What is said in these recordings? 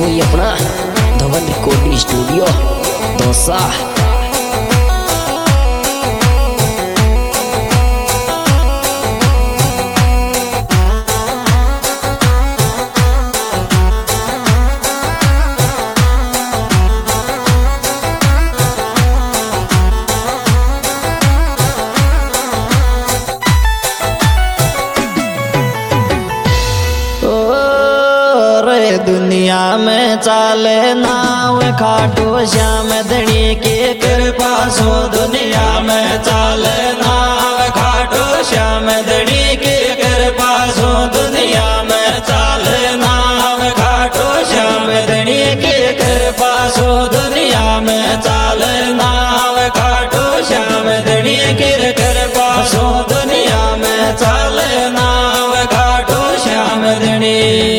ये अपना Dhawan recording studio Dausa. दुनिया में चाले नाव खाटू श्याम धनी की कृपा सो। दुनिया में चाले नाव खाटू श्याम धनी की कृपा सो। दुनिया में चाले नाव खाटू श्याम धनी की कृपा सो। दुनिया में चाले नाव खाटू श्याम धनी की कृपा सो। दुनिया में चाले नाव खाटू श्याम धनी।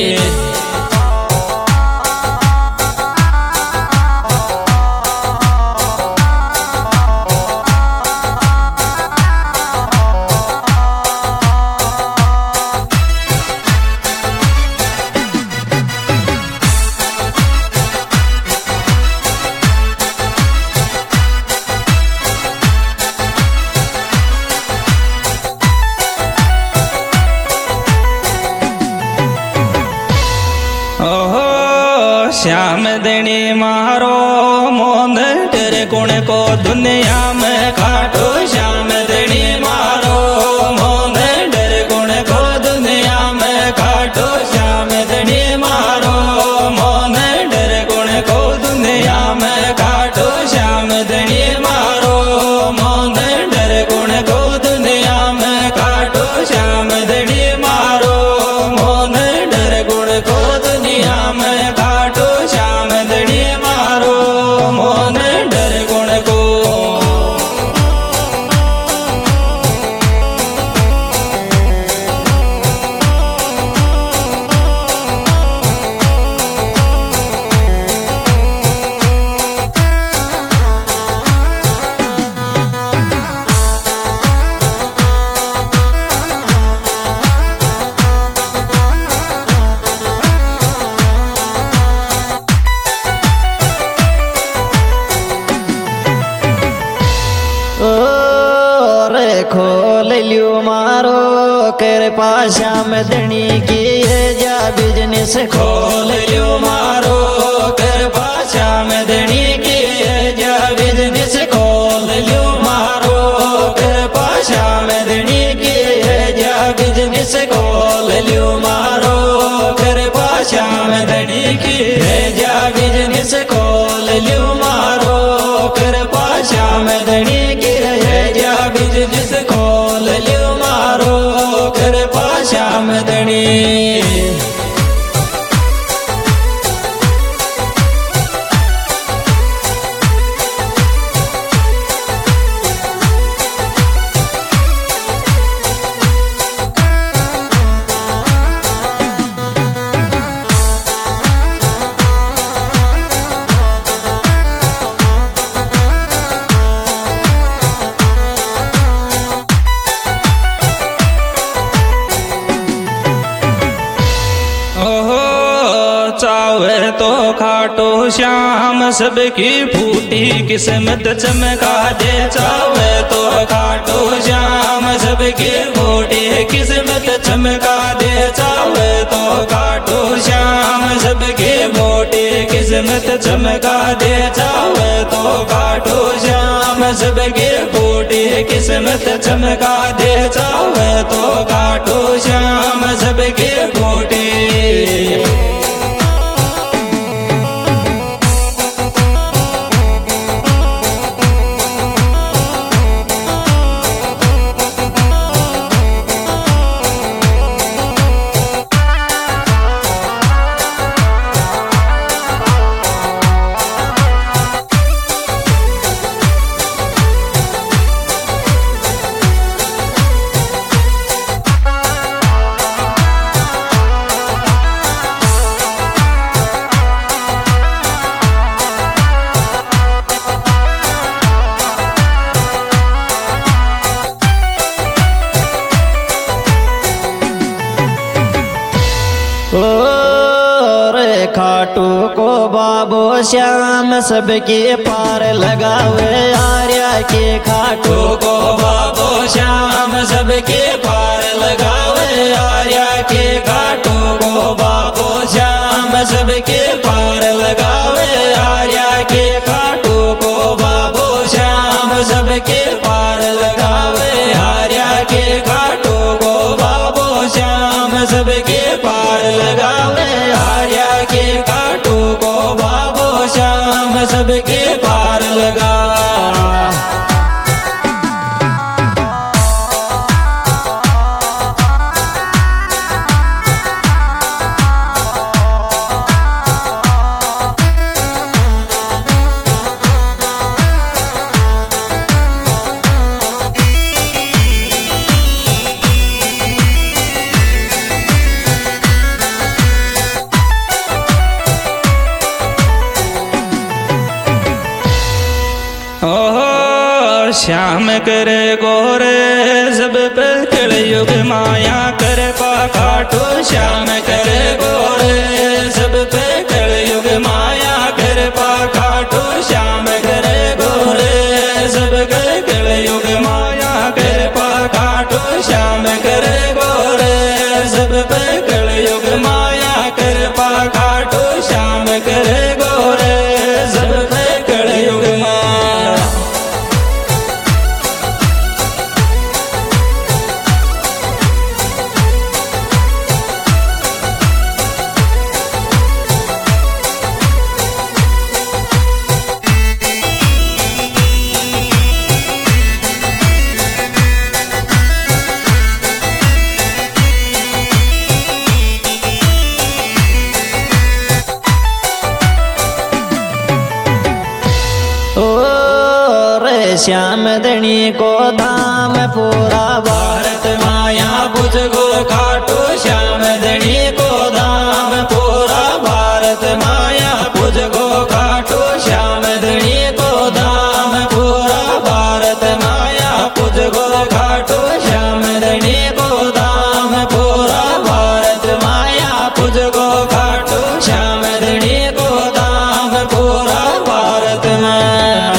श्याम धनी मारो मोन डर गुण को दुनिया में खाटो। श्याम धनी मारो मोन डर गुण को दुनिया में खाटो। श्याम धनी मारो मोन डर गुण को दुनिया में खाटो। श्याम धनी मारो मोन डर गुण को दुनिया में खाटो। श्याम धनी मारो मोन डर गुण को दुनिया में खाटो। श्याम धनी मारो मोन डर गुण को। खोल लियो मारो कृपा श्याम धनी की है जा बिजनेस। खोल लियो मारो कृपा श्याम धनी की है जा बिजनेस। खोल लियो मारो कृपा श्याम धनी की है जा बिजनेस। खोल लियो मारो कृपा श्याम धनी की है जा बिजनेस। खोल लियो मारो कृपा श्याम धनी की है जा बिजनेस। खोल लियो मारो कृपा श्याम धनी। चावे तो खाटो श्याम सबकी फूटी किस्मत चमका दे। चावे तो खाटो श्याम सबकी फूटी किस्मत चमका दे। चावे तो खाटो श्याम सबकी फूटी किस्मत चमका दे। चावे तो खाटो श्याम सबकी फूटी किस्मत चमका दे। चावे तो खाटो श्याम सबकी फूटी। खाटू को बाबो श्याम सबके पार लगावे आर्या के खाटू को बाबो श्याम सबके पार लगावे आर्या के खाटू को बाबो श्याम सबके पार लगावे आर्या के खाटू को बाबो श्याम सबके पार लगावे आर्या के खाटू को बाबो श्याम सबके पार लगावे आर्या के खाटू को बाबो श्याम सबके पार लगा। श्याम करे गोरे सब पे कलयुग माया करे पाखाटो श्याम करे गोरे सब पे कलयुग माया करे पाखाटो श्याम करे गोरे सब पे कलयुग माया करे पाखाटो श्याम करे गोरे सब पे कलयुग माया करे पाखाटो श्याम करे गोरे सब पे कलयुग माया। श्याम धनी को धाम पूरा भारत माया बुझगो खाटो श्याम धनी को धाम पूरा भारत माया बुझगो खाटो श्याम धनी को धाम पूरा भारत माया बुझगो खाटो श्याम धनी को धाम पूरा भारत माया बुझगो खाटो श्याम धनी को धाम पूरा भारत माया।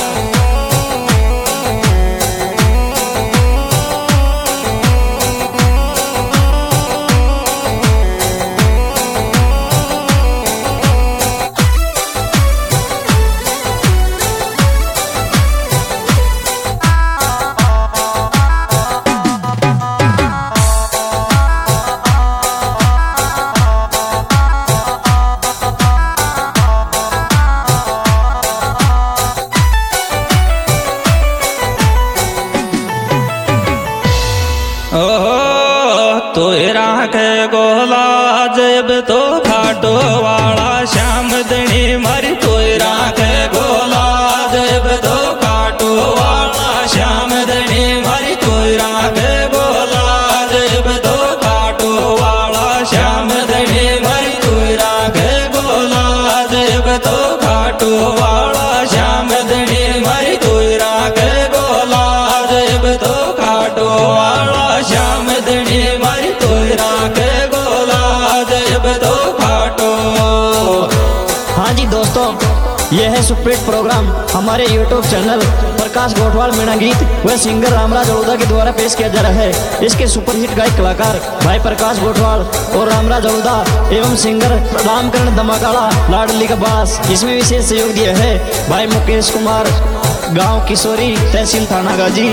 तोरा के गोला जब तो खाटो वाला श्याम धनी मारी तोरा के गोला जब तो खाटो वाला श्याम धनी मारी तोरा के गोला जब तो खाटो वाला श्याम धनी मारी तोरा के गोला जब तो खाटो वाला श्याम धनी मारी तोरा के गोला जब तो खाटो वाला श्याम धनी मारी तोरा के गोला जब तो खाटो। हाँ जी दोस्तों, यह है सुप्रीत प्रोग्राम हमारे YouTube चैनल प्रकाश गोठवाल मीणा गीत व सिंगर रामराज अड़ूदा के द्वारा पेश किया जा रहा है। इसके सुपरहिट गायक कलाकार भाई प्रकाश गोठवाल और रामराज अड़ूदा एवं सिंगर रामकरण दमाकाड़ा लाडली का बास। इसमें विशेष सहयोग दिया है भाई मुकेश कुमार, गांव किशोरी, तहसील थाना गाजी।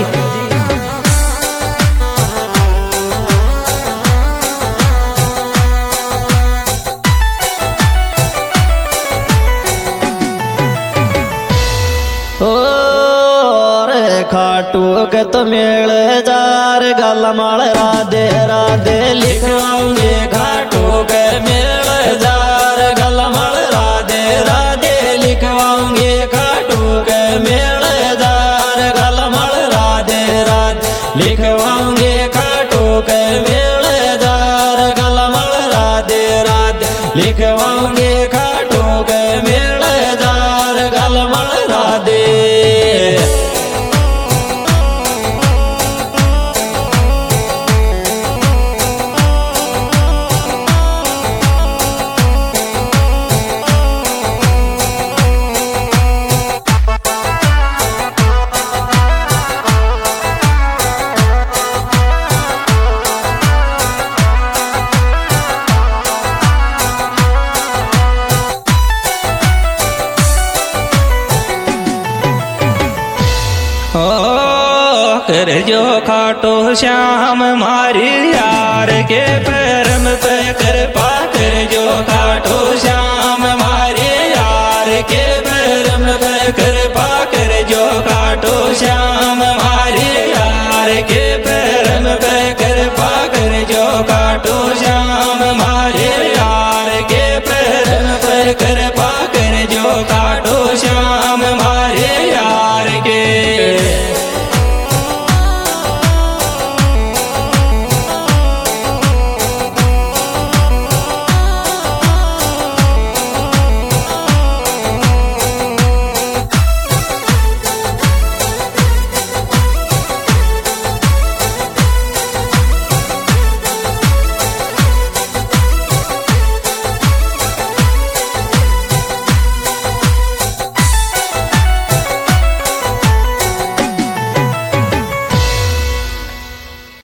खाटू के तो मेल जार गलमाल राधे राधे लिखवाऊंगे खाटू के मेल जार गलमाल राधे राधे लिखवाऊंगे खाटू के मेल जार गलमाल राधे राधे लिखवाऊंगे खाटू के मेल जार गलमाल राधे राधे लिखवाऊंगे खाटू के मेल जार गलमाल राधे। जो खाटो श्याम मारी यार के पैरम पे कृपा